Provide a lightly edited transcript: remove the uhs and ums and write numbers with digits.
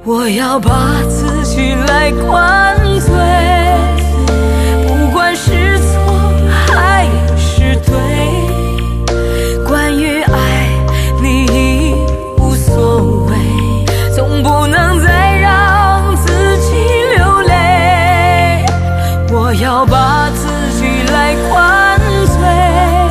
我要把自己来灌醉，不管是错还是对，关于爱你已无所谓，总不能再让自己流泪。我要把自己来灌醉，